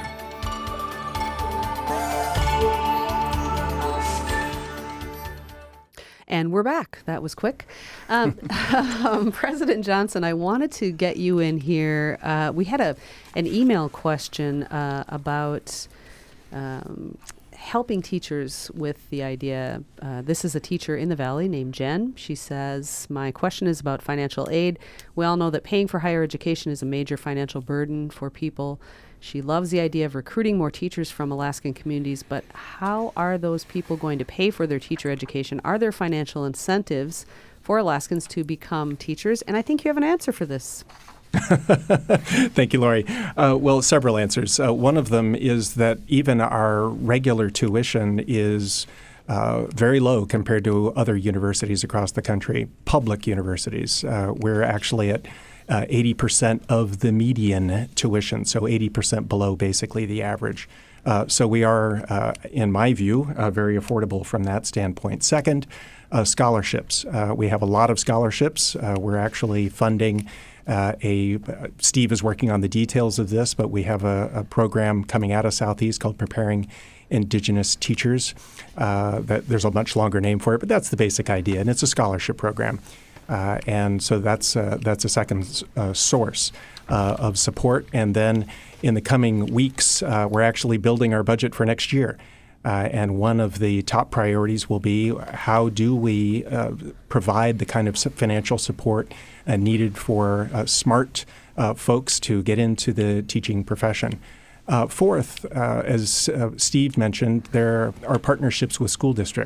And we're back. That was quick. President Johnson, I wanted to get you in here. We had an email question about helping teachers with the idea. This is a teacher in the Valley named Jen. She says, my question is about financial aid. We all know that paying for higher education is a major financial burden for people. She loves the idea of recruiting more teachers from Alaskan communities, but how are those people going to pay for their teacher education? Are there financial incentives for Alaskans to become teachers? And I think you have an answer for this. Thank you, Lori. Well, several answers. One of them is that even our regular tuition is very low compared to other universities across the country, public universities. We're actually at 80% of the median tuition, so 80% below basically the average. So we are, in my view, very affordable from that standpoint. Second, scholarships. We have a lot of scholarships. We're actually funding Steve is working on the details of this, but we have a program coming out of Southeast called Preparing Indigenous Teachers. There's a much longer name for it, but that's the basic idea, and it's a scholarship program. And so that's a second source of support. And then in the coming weeks, we're actually building our budget for next year. And one of the top priorities will be how do we provide the kind of financial support needed for smart folks to get into the teaching profession. Fourth, as Steve mentioned, there are partnerships with school districts.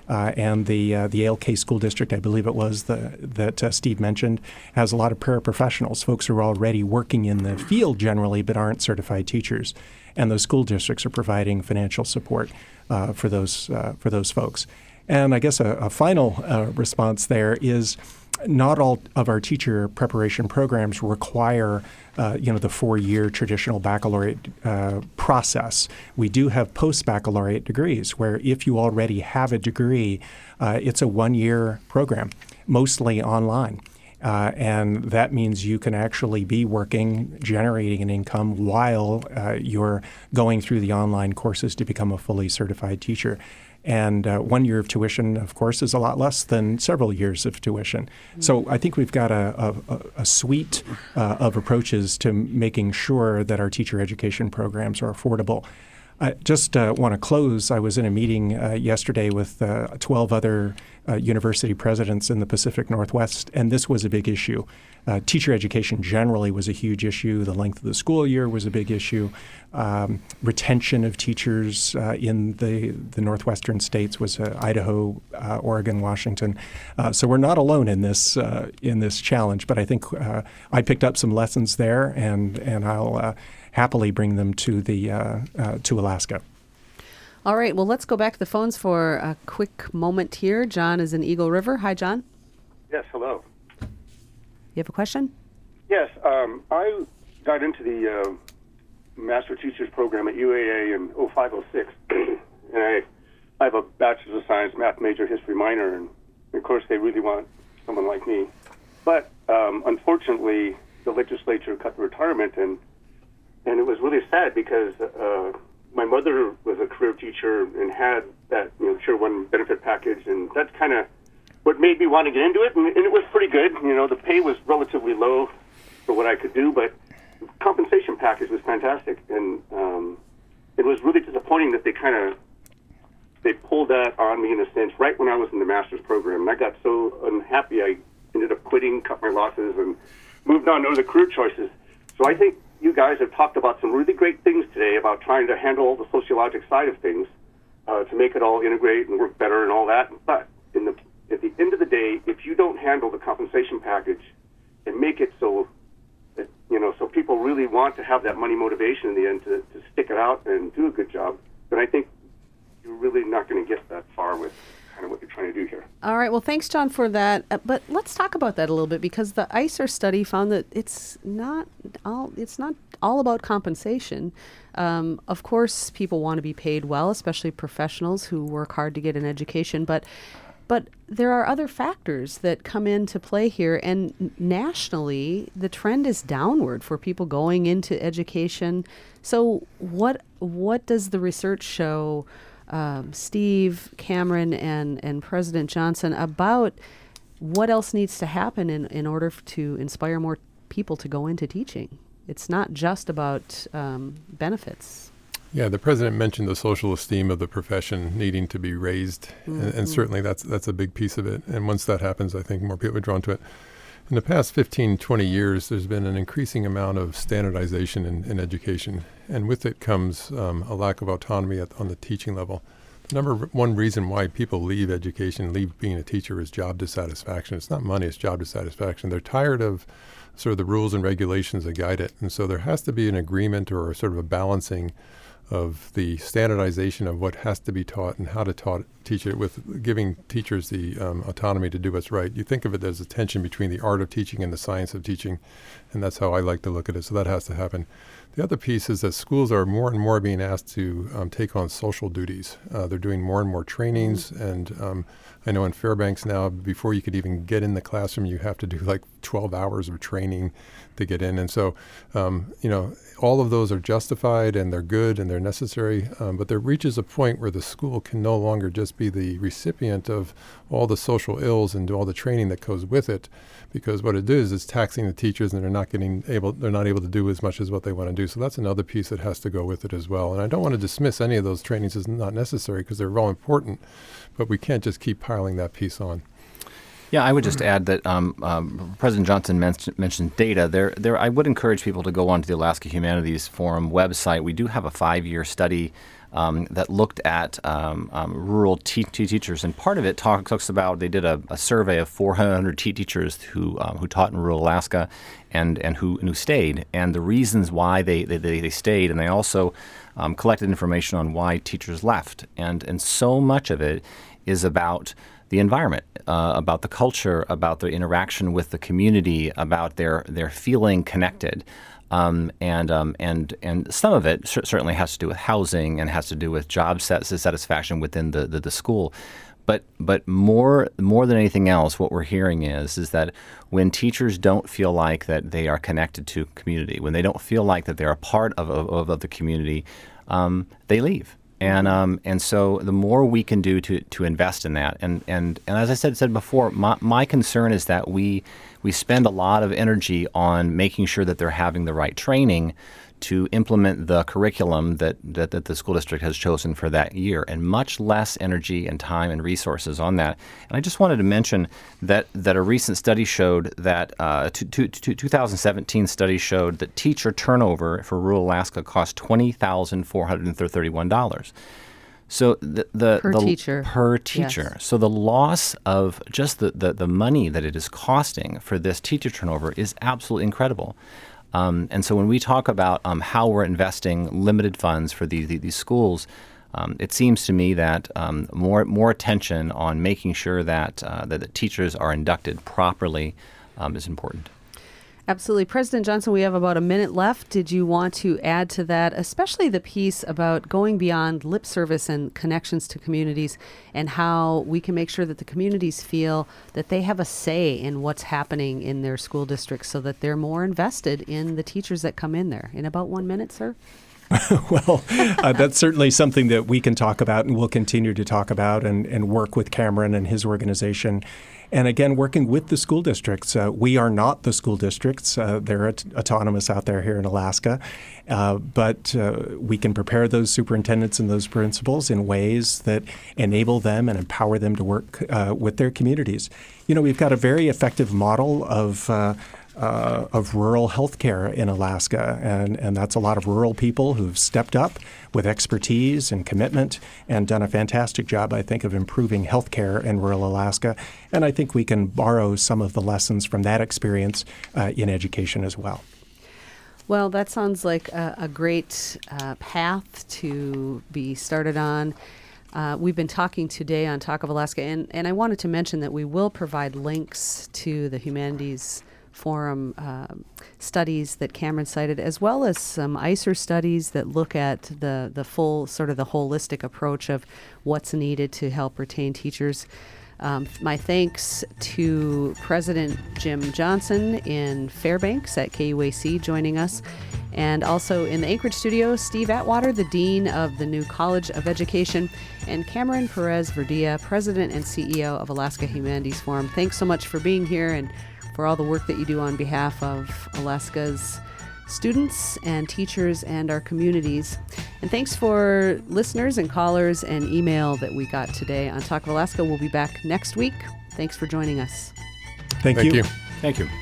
And the ALK School District, I believe it was, that Steve mentioned, has a lot of paraprofessionals, folks who are already working in the field generally but aren't certified teachers. And those school districts are providing financial support for those folks. And I guess a final response there is not all of our teacher preparation programs require the 4-year traditional baccalaureate process. We do have post-baccalaureate degrees where if you already have a degree, it's a 1-year program, mostly online. And that means you can actually be working, generating an income while you're going through the online courses to become a fully certified teacher. And 1 year of tuition, of course, is a lot less than several years of tuition. So I think we've got a suite of approaches to making sure that our teacher education programs are affordable. I just want to close. I was in a meeting yesterday with 12 other university presidents in the Pacific Northwest, and this was a big issue. Teacher education generally was a huge issue. The length of the school year was a big issue. Retention of teachers in the northwestern states was Idaho, Oregon, Washington. So we're not alone in this challenge. But I think I picked up some lessons there, and I'll happily bring them to to Alaska. All right. Well, let's go back to the phones for a quick moment here. John is in Eagle River. Hi, John. Yes. Hello. You have a question? Yes. I got into the Master Teachers Program at UAA in 0506, and I have a Bachelor's of Science Math major, History minor, and of course they really want someone like me. But unfortunately, the legislature cut the retirement, and it was really sad because my mother was a career teacher and had that Tier 1 benefit package, and that's kind of what made me want to get into it, and it was pretty good. The pay was relatively low for what I could do, but the compensation package was fantastic, and it was really disappointing that they pulled that on me in a sense right when I was in the master's program, and I got so unhappy I ended up quitting, cut my losses, and moved on to other career choices. So I think you guys have talked about some really great things today about trying to handle the sociologic side of things to make it all integrate and work better and all that, but at the end of the day, if you don't handle the compensation package and make it so that, so people really want to have that money motivation in the end to stick it out and do a good job, then I think you're really not going to get that far with kind of what you're trying to do here. All right. Well, thanks, John, for that. But let's talk about that a little bit, because the ICER study found that it's not all about compensation. Of course, people want to be paid well, especially professionals who work hard to get an education, but there are other factors that come into play here, and nationally, the trend is downward for people going into education. So what does the research show, Steve, Cameron, and President Johnson, about what else needs to happen in order to inspire more people to go into teaching? It's not just about benefits. Yeah, the president mentioned the social esteem of the profession needing to be raised, and certainly that's a big piece of it. And once that happens, I think more people are drawn to it. In the past 15, 20 years, there's been an increasing amount of standardization in education, and with it comes a lack of autonomy on the teaching level. The number one reason why people leave education, leave being a teacher, is job dissatisfaction. It's not money, it's job dissatisfaction. They're tired of sort of the rules and regulations that guide it, and so there has to be an agreement or sort of a balancing of the standardization of what has to be taught and how to teach it, with giving teachers the autonomy to do what's right. You think of it as a tension between the art of teaching and the science of teaching, and that's how I like to look at it. So that has to happen. The other piece is that schools are more and more being asked to take on social duties. They're doing more and more trainings, and I know in Fairbanks now, before you could even get in the classroom, you have to do like 12 hours of training to get in. And so, all of those are justified, and they're good, and they're necessary, but there reaches a point where the school can no longer just be the recipient of all the social ills and all the training that goes with it, because what it is taxing the teachers, and they're not able to do as much as what they want to do. So that's another piece that has to go with it as well. And I don't want to dismiss any of those trainings as not necessary, because they're all important, but we can't just keep piling that piece on. Yeah, I would just add that President Johnson mentioned data. I would encourage people to go onto the Alaska Humanities Forum website. We do have a 5-year study that looked at rural teachers, and part of it talks about, they did a survey of 400 teachers who taught in rural Alaska and who stayed, and the reasons why they stayed, and they also collected information on why teachers left, and so much of it is about the environment, about the culture, about their interaction with the community, about their feeling connected. And some of it certainly has to do with housing and has to do with job satisfaction within the school. But more than anything else, what we're hearing is that when teachers don't feel like that they are connected to community, when they don't feel like that they're a part of the community, they leave. And so the more we can do to invest in that, and as I said before, my concern is that we spend a lot of energy on making sure that they're having the right training to implement the curriculum that the school district has chosen for that year, and much less energy and time and resources on that. And I just wanted to mention that a recent study showed that 2017 study showed that teacher turnover for rural Alaska cost $20,431. So per teacher. Yes. So the loss of just the money that it is costing for this teacher turnover is absolutely incredible. And so when we talk about how we're investing limited funds for these schools, it seems to me that more attention on making sure that the teachers are inducted properly is important. Absolutely. President Johnson, we have about a minute left. Did you want to add to that, especially the piece about going beyond lip service and connections to communities, and how we can make sure that the communities feel that they have a say in what's happening in their school districts so that they're more invested in the teachers that come in there? In about 1 minute, sir? Well, that's certainly something that we can talk about and we'll continue to talk about and work with Cameron and his organization. And again, working with the school districts. We are not the school districts. They're autonomous out there here in Alaska. But we can prepare those superintendents and those principals in ways that enable them and empower them to work with their communities. You know, we've got a very effective model of rural healthcare in Alaska, and that's a lot of rural people who've stepped up with expertise and commitment and done a fantastic job, I think, of improving healthcare in rural Alaska. And I think we can borrow some of the lessons from that experience in education as well. Well, that sounds like a great path to be started on. We've been talking today on Talk of Alaska, and I wanted to mention that we will provide links to the Humanities Forum studies that Cameron cited, as well as some ICER studies that look at the full, sort of the holistic approach of what's needed to help retain teachers. My thanks to President Jim Johnson in Fairbanks at KUAC joining us, and also in the Anchorage studio, Steve Atwater, the Dean of the new College of Education, and Cameron Perez-Verdia, President and CEO of Alaska Humanities Forum. Thanks so much for being here and for all the work that you do on behalf of Alaska's students and teachers and our communities. And thanks for listeners and callers and email that we got today on Talk of Alaska. We'll be back next week. Thanks for joining us. Thank you. Thank you.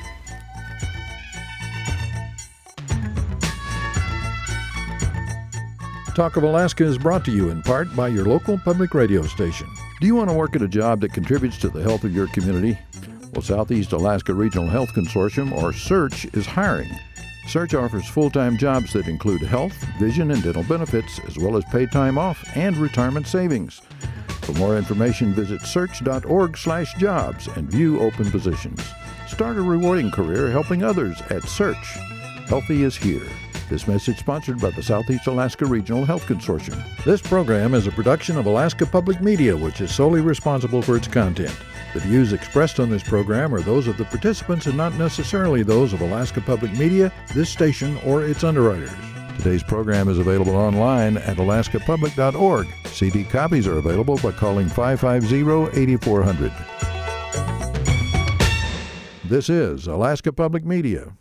Talk of Alaska is brought to you in part by your local public radio station. Do you want to work at a job that contributes to the health of your community? Well, Southeast Alaska Regional Health Consortium, or SEARCH, is hiring. SEARCH offers full-time jobs that include health, vision, and dental benefits, as well as paid time off and retirement savings. For more information, visit search.org/jobs and view open positions. Start a rewarding career helping others at SEARCH. Healthy is here. This message sponsored by the Southeast Alaska Regional Health Consortium. This program is a production of Alaska Public Media, which is solely responsible for its content. The views expressed on this program are those of the participants and not necessarily those of Alaska Public Media, this station, or its underwriters. Today's program is available online at alaskapublic.org. CD copies are available by calling 550-8400. This is Alaska Public Media.